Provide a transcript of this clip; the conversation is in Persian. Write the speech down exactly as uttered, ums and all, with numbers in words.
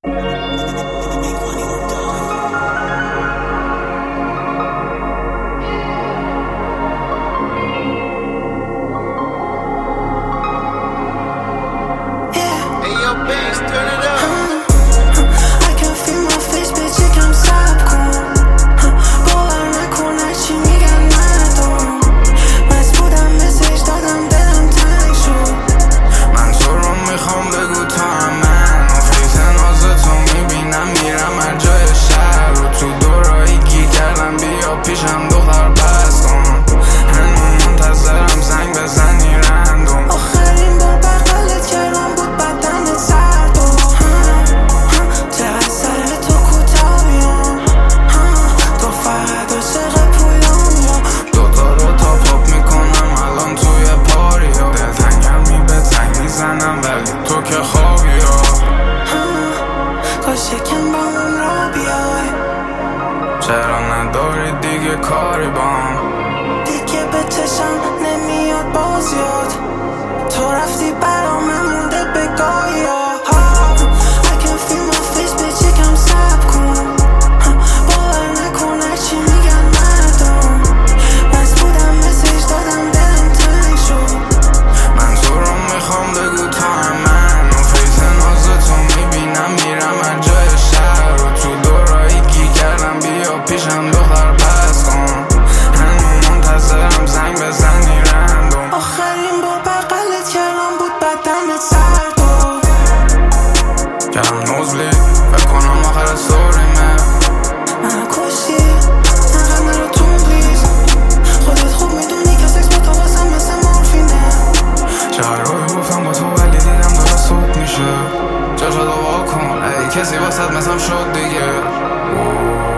پیشم دختر بس کن، هنوز منتظرم زنگ بزنی رندوم. آخرین بار بغلت کردم بود بدنت سرد و چقدر سر تو کوتاه بیام، تو فقط عاشق پولام. دوتا رو تا پاپ میکنم الان توی پاریا، دلتنگمی به تنگ میزنم ولی تو که خوابی ها. کاش یکم با من را بیای، چرا نداری دیگه کاری بام؟ دیگه به چشم نمیاد باز یاد، تو رفتی برا من مونده بگاهی ها. I can feel my face bitch یکم صبر کن، باور نکن هرچی میگن مردم. بس بودم مسیج دادم دلم تنگ شد، من تو رو میخوام بگو تا من و فیس ناز تو میبینم میرم هر جای شهر و تو دورایی گی کردم بیا پیشم دختر بس کن، هنوز منتظرم زنگ بزنی رندوم. آخرین بار بغلت کردم بود بدنت سرد و کردم نوزلی فکر کنم آخر ستوریمه. من کشتی نقل نرو تو پلیز، خودت خوب میدونی که سکس با تو واسم مثل مورفینه. چهار روی گفتم با تو ولی دیدم داره صبح میشه، جا جا دوا کن ای کسی واسد مثلم شد دیگه.